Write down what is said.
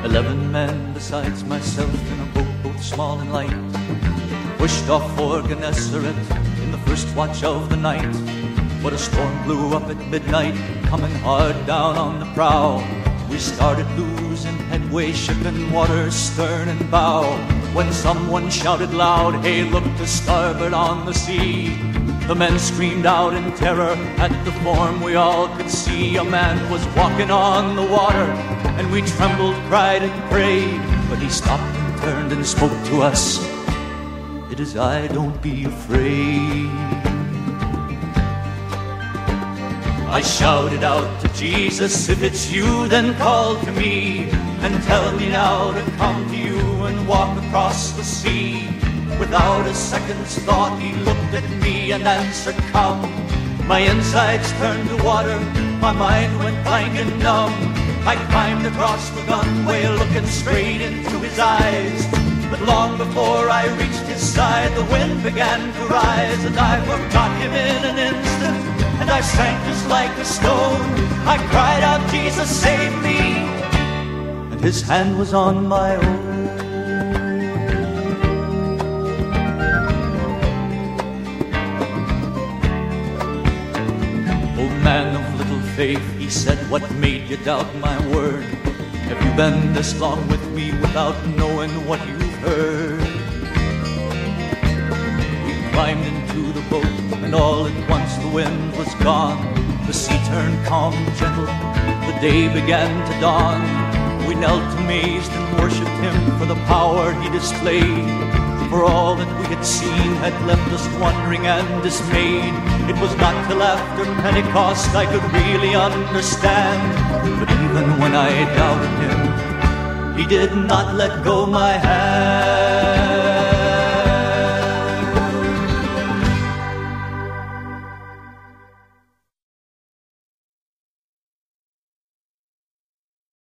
11 men besides myself in a boat, both small and light, pushed off for Gennesaret in the first watch of the night. But a storm blew up at midnight, coming hard down on the prow. We started losing headway, shipping water stern and bow, when someone shouted loud, "Hey, look to starboard on the sea!" The men screamed out in terror at the form we all could see. A man was walking on the water, and we trembled, cried and prayed. But he stopped and turned and spoke to us. "It is I, don't be afraid." I shouted out to Jesus, "If it's you, then call to me, and tell me now to come to you and walk across the sea." Without a second's thought, he looked at me and answered, "Come." My insides turned to water, my mind went blank and numb. I climbed across the gunway, looking straight into his eyes. But long before I reached his side, the wind began to rise, and I forgot him in an instant, and I sank just like a stone. I cried out, "Jesus, save me!" and his hand was on my own. "Oh man of little faith," he said, "what made you doubt my word? Have you been this long with me without knowing what you've heard?" We climbed into the boat, and all at once the wind was gone. The sea turned calm and gentle, the day began to dawn. We knelt amazed and worshipped him for the power he displayed. For all that we had seen had left us wondering and dismayed. It was not till after Pentecost I could really understand. But even when I doubted him, he did not let go my hand.